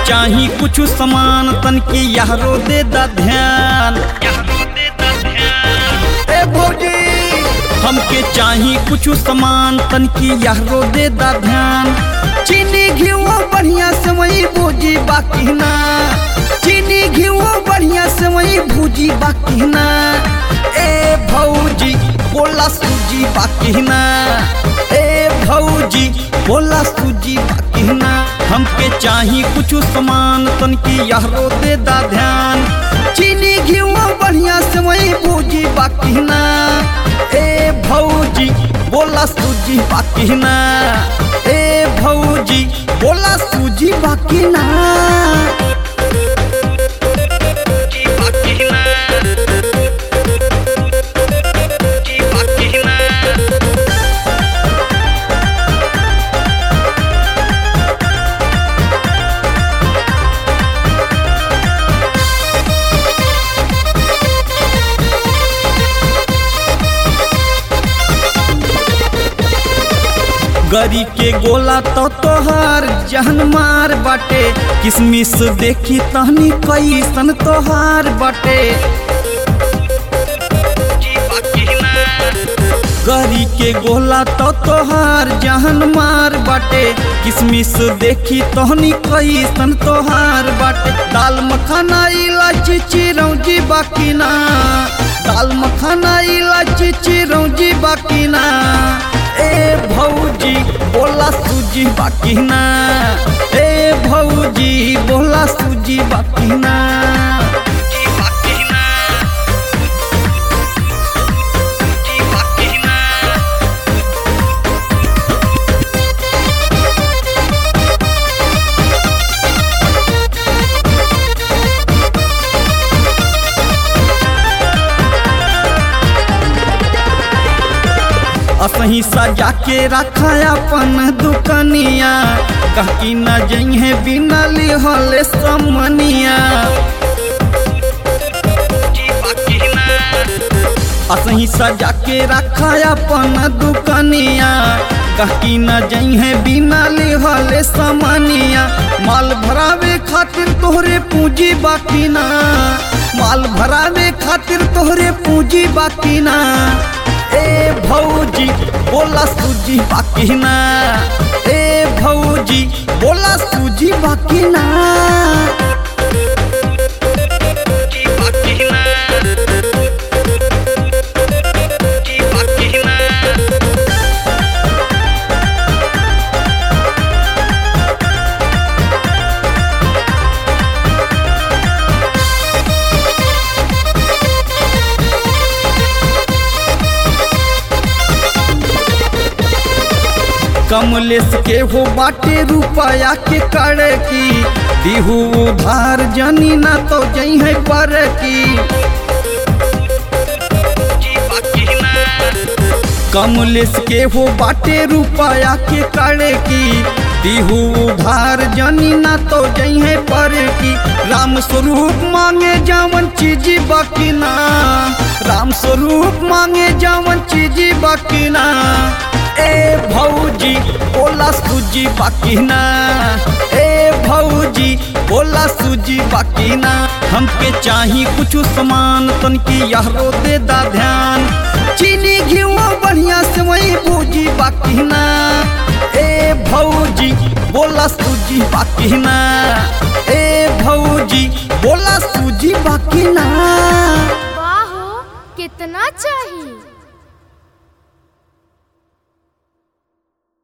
चाही कुछ सामान तन की यारो दे दा ध्यान। ए भौजी हमके चाही कुछ सामान तन की यारो दे दा ध्यान। चीनी घियो बढ़िया से वही भूजी बाकी ना, चीनी घियो बढ़िया से वही भूजी बाकी ना। ए भौजी बोला सूजी बाकी ना, ए भौजी बोला सूजी बाकी ना। हमके चाही कुछ सामान तन की यारो दे दा ध्यान। चीनी घियो बढ़िया से वही भूजी बाकी ना। ए भौजी बोला सूजी बाकी ना, ए भौजी बोला सूजी बाकी ना। गरी के गोला तो तोहार जहन मार बाटे। किसमिस देखी तहनी कैसन तोहार बाटे। गरी के गोला तो तोहार जहन मार बाटे। किसमिस देखी तहनी कैसन तोहार बाटे। दाल मखाना इलायची चिरौंजी बाकी ना, दाल मखाना इलायची चिरौंजी बाकी ना। ए भौजी बोला सूजी बाकी ना, ए भौजी बोला सूजी बाकी ना। असही सजा के रखा अपन दुकनिया। कहीं न जइहे बिना लिहले समनिया। असही सजा के रखा अपन दुकनिया। कहीं न जइहे बिना लिहले समनिया। माल भरावे खातिर तोहरे पूंजी बाकी ना, माल भरावे खातिर तोहरे पूंजी बाकी ना। ए भौजी बोला सूजी बाकी ना, ए भौजी बोला सूजी बाकी ना। कमलेश के हो बाटे रुपया के कर की। दिहू उधार जनी ना तो जई है पर की। कमलेश के हो बाटे रुपया के कर की। दिहू उधार जनी ना तो जई है पर की। राम स्वरूप मांगे जावन चीज बाकी ना, राम स्वरूप मांगे जावन चीज बाकी ना। ए भौजी बोला सूजी बाकी ना, ए भौजी बोला सूजी बाकी ना। हमके चाही कुछ सामान तन की यारो दे दा ध्यान। चीनी घियो बढ़िया से वही भूजी बाकी ना। ए भौजी बोला सूजी बाकी ना, ए भौजी बोला सूजी बाकी ना। वाह कितना चाहिए।